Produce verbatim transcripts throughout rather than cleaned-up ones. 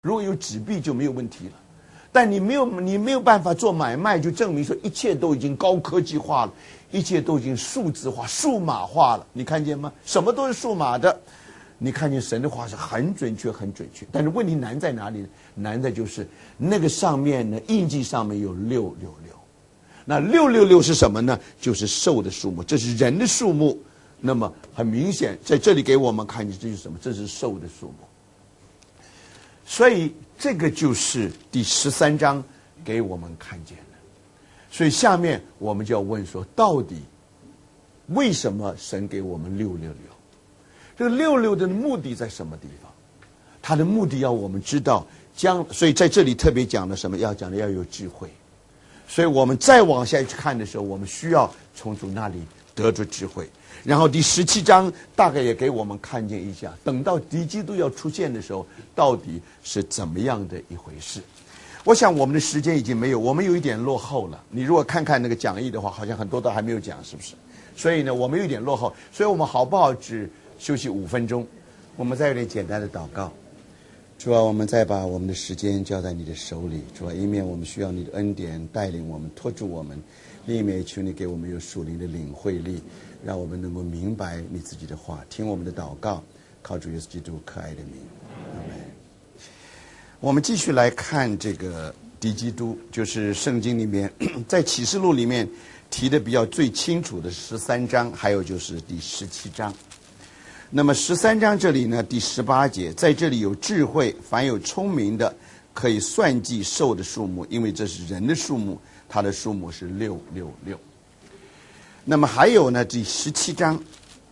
如果有纸币就没有问题了。但你没有你没有办法做买卖，就证明说一切都已经高科技化了，一切都已经数字化、数码化了。你看见吗？什么都是数码的。你看见神的话是很准确、很准确。但是问题难在哪里呢？难在就是那个上面呢，印记上面有六六六。那六六六是什么呢？就是兽的数目，这是人的数目。那么很明显，在这里给我们看见这是什么？这是兽的数目。所以这个就是第十三章给我们看见的。所以下面我们就要问说，到底为什么神给我们六六六？这个六六的目的在什么地方？它的目的要我们知道将，所以在这里特别讲的什么？要讲的要有智慧。所以我们再往下去看的时候，我们需要从主那里得着智慧。然后第十七章大概也给我们看见一下，等到敌基督要出现的时候，到底是怎么样的一回事。我想我们的时间已经没有，我们有一点落后了。你如果看看那个讲义的话，好像很多都还没有讲，是不是？所以呢，我们有点落后，所以我们好不好只休息五分钟，我们再有点简单的祷告。主啊，我们再把我们的时间交在你的手里。主啊，一面我们需要你的恩典带领我们、托住我们，另一面求你给我们有属灵的领会力，让我们能够明白你自己的话，听我们的祷告，靠主耶稣基督可爱的名，阿们。我们继续来看这个敌基督，就是圣经里面在启示录里面提的比较最清楚的十三章，还有就是第十七章。那么十三章这里呢，第十八节，在这里有智慧，凡有聪明的，可以算计兽的数目，因为这是人的数目，它的数目是六六六。那么还有呢，第十七章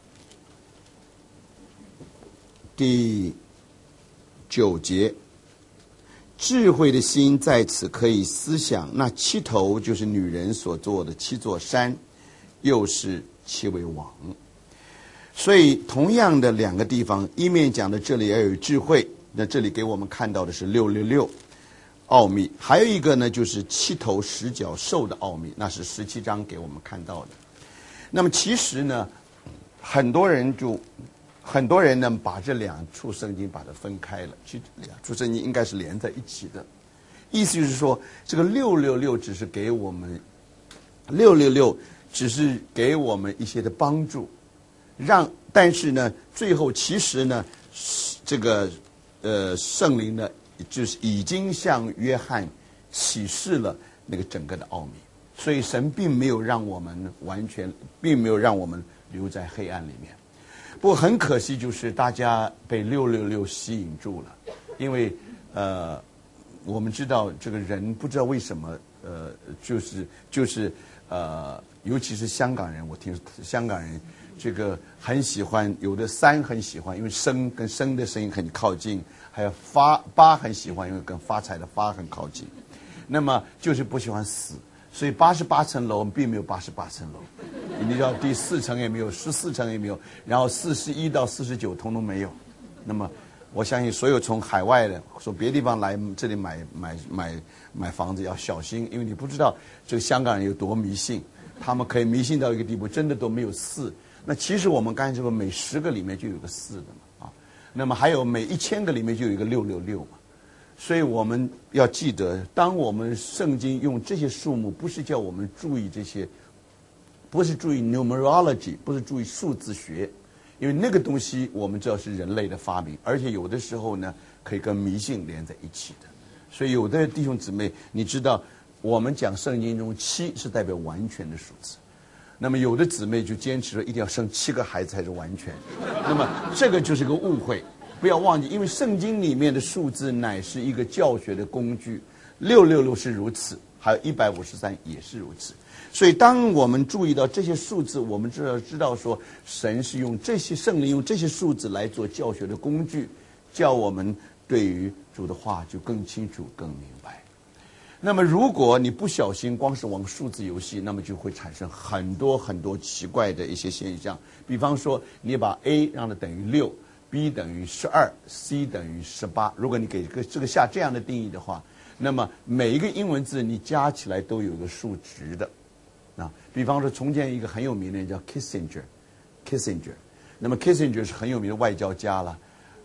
第九节，智慧的心在此可以思想，那七头就是女人所做的七座山，又是七位王。所以同样的两个地方，一面讲的这里要有智慧，那这里给我们看到的是六六六奥秘，还有一个呢就是七头十角兽的奥秘，那是十七章给我们看到的。那么其实呢，很多人就很多人呢把这两处圣经把它分开了，其实两处圣经应该是连在一起的。意思就是说，这个六六六只是给我们六六六只是给我们一些的帮助。让，但是呢，最后其实呢，这个呃圣灵呢，就是已经向约翰启示了那个整个的奥秘，所以神并没有让我们完全，并没有让我们留在黑暗里面。不过很可惜，就是大家被六六六吸引住了，因为呃，我们知道这个人不知道为什么呃，就是就是呃，尤其是香港人，我听香港人。这个很喜欢，有的三很喜欢，因为生跟生的声音很靠近，还有发八很喜欢，因为跟发财的发很靠近。那么就是不喜欢死，所以八十八层楼并没有八十八层楼，你知道第四层也没有，十四层也没有，然后四十一到四十九通通没有。那么我相信所有从海外的、从别的地方来这里买买买买房子要小心，因为你不知道这个香港人有多迷信，他们可以迷信到一个地步，真的都没有四。那其实我们刚才说每十个里面就有个四的嘛，啊，那么还有每一千个里面就有一个六六六嘛，所以我们要记得，当我们圣经用这些数目，不是叫我们注意这些，不是注意 numerology， 不是注意数字学，因为那个东西我们知道是人类的发明，而且有的时候呢可以跟迷信连在一起的，所以有的弟兄姊妹，你知道我们讲圣经中七是代表完全的数字。那么有的姊妹就坚持了一定要生七个孩子才是完全，那么这个就是个误会，不要忘记，因为圣经里面的数字乃是一个教学的工具，六六六是如此，还有一百五十三也是如此。所以当我们注意到这些数字，我们知道知道说神是用这些圣灵用这些数字来做教学的工具，叫我们对于主的话就更清楚更明白。那么如果你不小心光是玩数字游戏，那么就会产生很多很多奇怪的一些现象。比方说你把 A 让它等于六， B 等于十二， C 等于十八，如果你给这个这个下这样的定义的话，那么每一个英文字你加起来都有一个数值的。啊，比方说从前一个很有名的人叫 Kissinger Kissinger， 那么 Kissinger 是很有名的外交家了，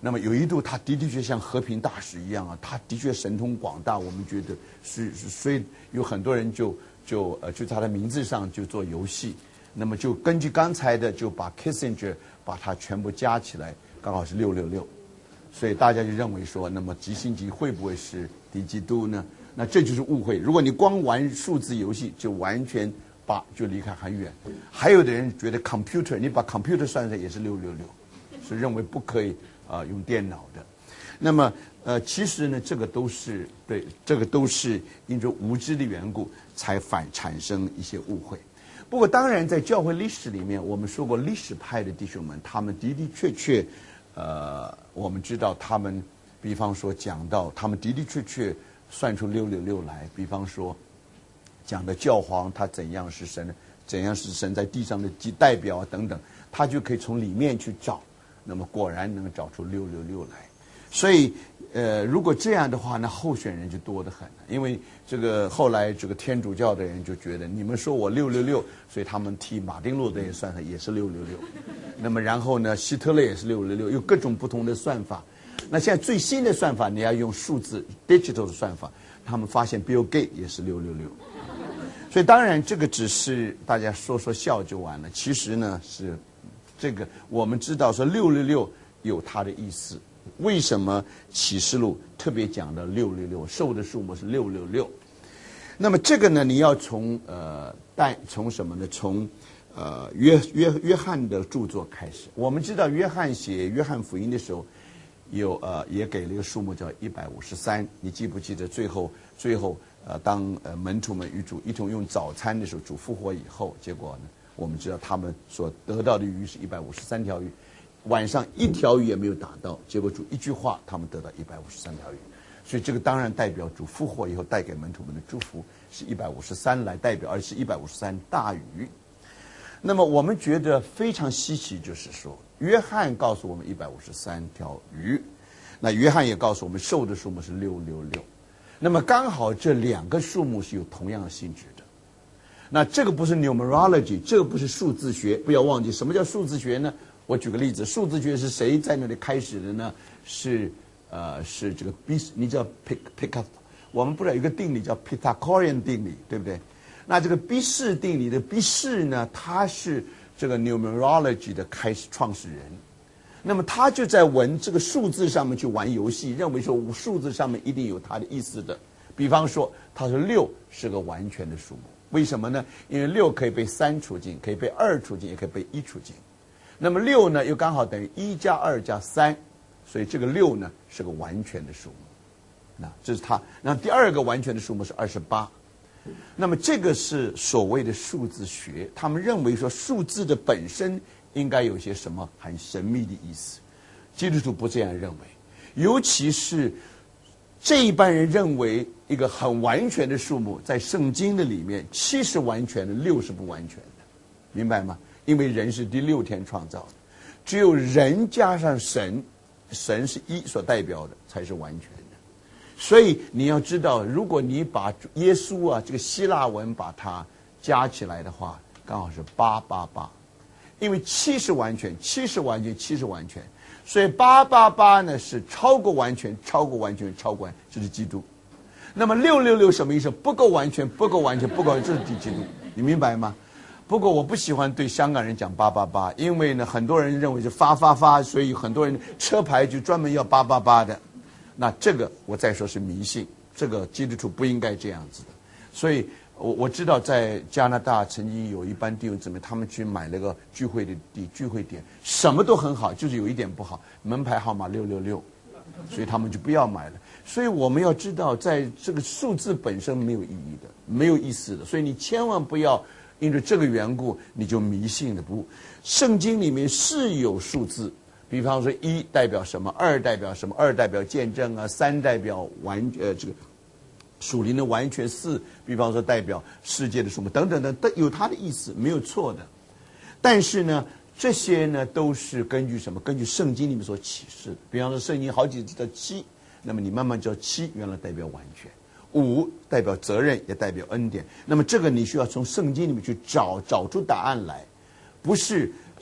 那么有一度他的的确像和平大使一样啊，他的确神通广大，我们觉得是是，所以有很多人就就呃就在他的名字上就做游戏，那么就根据刚才的就把 Kissinger 把它全部加起来，刚好是六六六，所以大家就认为说，那么基辛格会不会是敌基督呢？那这就是误会。如果你光玩数字游戏，就完全把就离开很远。还有的人觉得 computer， 你把 computer 算上也是六六六，是认为不可以啊、呃、用电脑的。那么呃，其实呢，这个都是对，这个都是因着无知的缘故才反产生一些误会。不过当然，在教会历史里面，我们说过历史派的弟兄们，他们的的确确，呃，我们知道他们，比方说讲到他们的的确确算出六六六来，比方说讲的教皇他怎样是神，怎样是神在地上的代表啊等等，他就可以从里面去找，那么果然能找出六六六来。所以呃，如果这样的话，那候选人就多得很了。因为这个后来这个天主教的人就觉得，你们说我六六六，所以他们替马丁路德也算上也是六六六。那么然后呢，希特勒也是六六六，有各种不同的算法。那现在最新的算法，你要用数字 digital 的算法，他们发现 Bill Gates 也是六六六。所以当然这个只是大家说说笑就完了，其实呢是这个我们知道说六六六有它的意思。为什么启示录特别讲的六六六，兽的数目是六六六？那么这个呢，你要从呃带从什么呢？从呃约约约翰的著作开始。我们知道约翰写约翰福音的时候，有呃也给了一个数目叫一百五十三。你记不记得最后最后呃当呃门徒们与主一同用早餐的时候，主复活以后，结果呢，我们知道他们所得到的鱼是一百五十三条鱼。晚上一条鱼也没有打到，结果主一句话，他们得到一百五十三条鱼，所以这个当然代表主复活以后带给门徒们的祝福是一百五十三来代表，而是一百五十三大鱼。那么我们觉得非常稀奇，就是说约翰告诉我们一百五十三条鱼，那约翰也告诉我们兽的数目是六六六，那么刚好这两个数目是有同样性质的。那这个不是 numerology， 这个不是数字学，不要忘记什么叫数字学呢？我举个例子，数字学是谁在那里开始的呢？是呃是这个 B， 你知道 pick pick up， 我们不知道有一个定理叫 Pythagorean 定理，对不对？那这个 B 氏定理的 B 氏呢，他是这个 numerology 的开始创始人。那么他就在玩这个数字上面去玩游戏，认为说数字上面一定有它的意思的。比方说，他说六是个完全的数目，为什么呢？因为六可以被三除尽，可以被二除尽，也可以被一除尽。那么六呢，又刚好等于一加二加三，所以这个六呢是个完全的数目。那这是它。那第二个完全的数目是二十八。那么这个是所谓的数字学，他们认为说数字的本身应该有些什么很神秘的意思。基督徒不这样认为，尤其是这一般人认为一个很完全的数目，在圣经的里面，七是完全的，六是不完全的，明白吗？因为人是第六天创造的，只有人加上神，神是一所代表的才是完全的。所以你要知道，如果你把耶稣啊这个希腊文把它加起来的话，刚好是八八八，因为七是完全，七是完全，七是完全，所以八八八呢是超过完全，超过完全，超过完全，就是基督。那么六六六什么意思？不够完全，不够完全，不够完全，这是基督，你明白吗？不过我不喜欢对香港人讲八八八，因为呢很多人认为是发发发，所以很多人车牌就专门要八八八的。那这个我再说是迷信，这个基督徒不应该这样子的。所以我我知道在加拿大曾经有一班弟兄姊妹，他们去买那个聚会的地聚会点，什么都很好，就是有一点不好，门牌号码六六六，所以他们就不要买了。所以我们要知道，在这个数字本身没有意义的，没有意思的，所以你千万不要因为这个缘故你就迷信了。不，圣经里面是有数字，比方说一代表什么，二代表什么，二代表见证啊，三代表完呃这个属灵的完全，四比方说代表世界的数目等等等，都有它的意思，没有错的。但是呢，这些呢都是根据什么？根据圣经里面所启示的。比方说圣经好几次叫七，那么你慢慢知道七原来代表完全。五代表责任，也代表恩典。那么这个你需要从圣经里面去找找出答案来，不是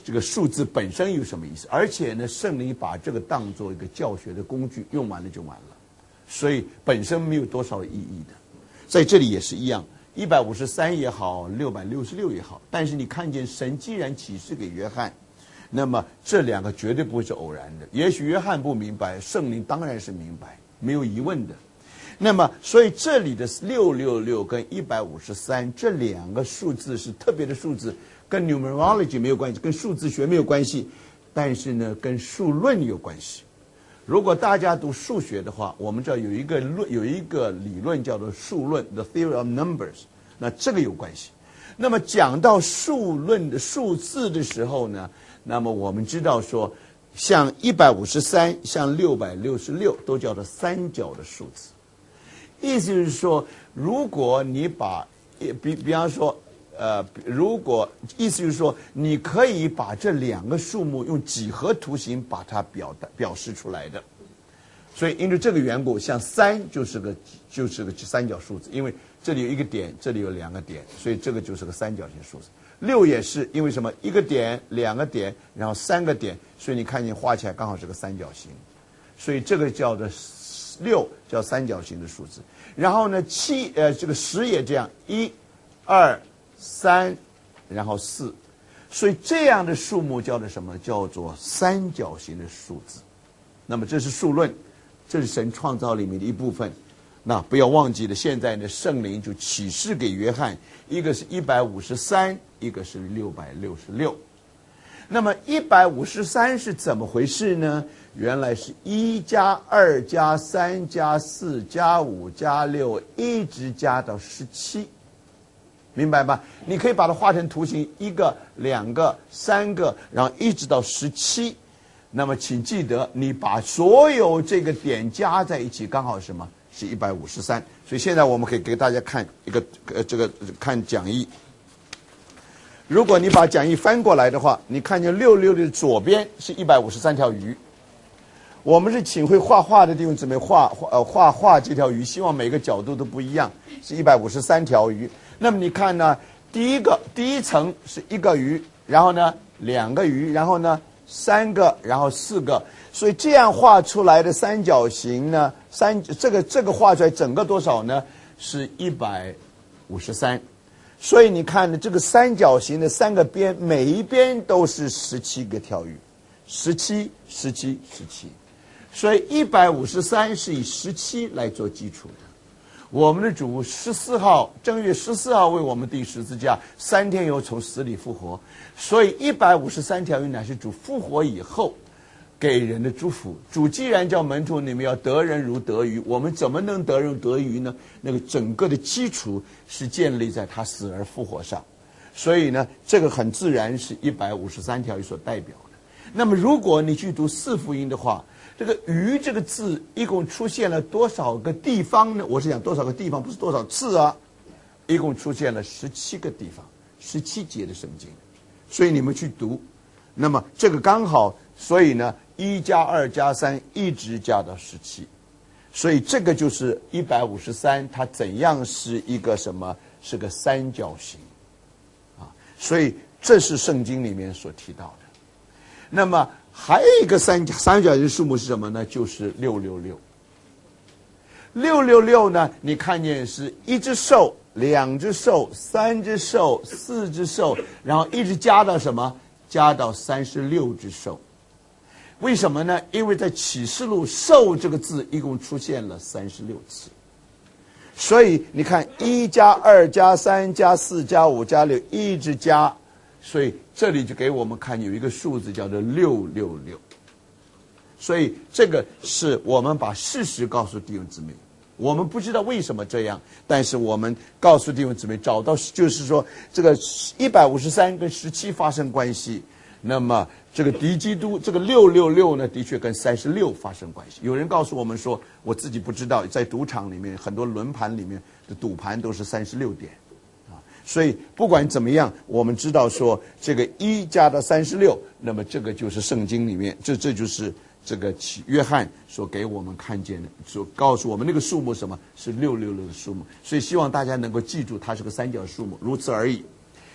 这个数字本身有什么意思，而且呢，圣灵把这个当做一个教学的工具，用完了就完了，所以本身没有多少意义的。在这里也是一样，一百五十三也好，六百六十六也好，但是你看见神既然启示给约翰，那么这两个绝对不会是偶然的。也许约翰不明白，圣灵当然是明白，没有疑问的。那么，所以这里的六六六跟一百五十三这两个数字是特别的数字。跟 numerology 没有关系，跟数字学没有关系，但是呢，跟数论有关系。如果大家读数学的话，我们知道有一个论，有一个理论叫做数论 ，the theory of numbers， 那这个有关系。那么讲到数论的数字的时候呢，那么我们知道说，像一百五十三，像六百六十六，都叫做三角的数字。意思是说，如果你把比比方说。呃，如果意思就是说，你可以把这两个数目用几何图形把它表表示出来的。所以因为这个缘故，像三就是个就是个三角数字，因为这里有一个点，这里有两个点，所以这个就是个三角形数字。六也是因为什么？一个点，两个点，然后三个点，所以你看见画起来刚好是个三角形，所以这个叫做六，叫三角形的数字。然后呢，七呃这个十也这样，一、二。三，然后四，所以这样的数目叫做什么？叫做三角形的数字。那么这是数论，这是神创造里面的一部分。那不要忘记了，现在呢，圣灵就启示给约翰，一个是一百五十三，一个是六百六十六。那么一百五十三是怎么回事呢？原来是一加二加三加四加五加六，一直加到十七。明白吧？你可以把它画成图形，一个、两个、三个，然后一直到十七。那么，请记得，你把所有这个点加在一起，刚好什么？是一百五十三。所以现在我们可以给大家看一个呃，这个看讲义。如果你把讲义翻过来的话，你看见六六的左边是一百五十三条鱼。我们是请会画画的弟兄姊妹画呃画画这条鱼，希望每个角度都不一样，是一百五十三条鱼。那么你看呢，第一个第一层是一个鱼，然后呢两个鱼，然后呢三个，然后四个，所以这样画出来的三角形呢，三这个这个画出来整个多少呢？是一百五十三。所以你看呢，这个三角形的三个边，每一边都是十七个条鱼，十七、十七、十七。所以一百五十三是以十七来做基础的。我们的主十四号正月十四号为我们钉十字架，三天又从死里复活，所以一百五十三条鱼乃是主复活以后给人的祝福。主既然叫门徒你们要得人如得鱼，我们怎么能得人得鱼呢？那个整个的基础是建立在他死而复活上，所以呢，这个很自然是一百五十三条鱼所代表的。那么如果你去读四福音的话，这个鱼这个字一共出现了多少个地方呢？我是讲多少个地方，不是多少次啊，一共出现了十七个地方，十七节的圣经。所以你们去读，那么这个刚好，所以呢，一加二加三一直加到十七，所以这个就是一百五十三，它怎样是一个什么？是个三角形啊，所以这是圣经里面所提到的。那么还有一个三三角形数目是什么呢？就是六六六。六六六呢，你看见是一只兽、两只兽、三只兽、四只兽，然后一直加到什么？加到三十六只兽。为什么呢？因为在启示录"兽"这个字一共出现了三十六次，所以你看一加二加三加四加五加六一直加。所以这里就给我们看有一个数字叫做六六六，所以这个是我们把事实告诉弟兄姊妹，我们不知道为什么这样，但是我们告诉弟兄姊妹，找到就是说这个一百五十三跟十七发生关系，那么这个敌基督这个六六六呢，的确跟三十六发生关系。有人告诉我们说，我自己不知道，在赌场里面很多轮盘里面的赌盘都是三十六点。所以不管怎么样，我们知道说这个一加到三十六，那么这个就是圣经里面，这这就是这个约翰所给我们看见的，所告诉我们那个数目什么是六六六的数目。所以希望大家能够记住，它是个三角数目，如此而已。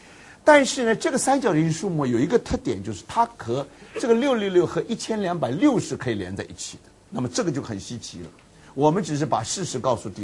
但是呢，这个三角形数目有一个特点，就是它和这个六六六和一千两百六十可以连在一起的。那么这个就很稀奇了。我们只是把事实告诉弟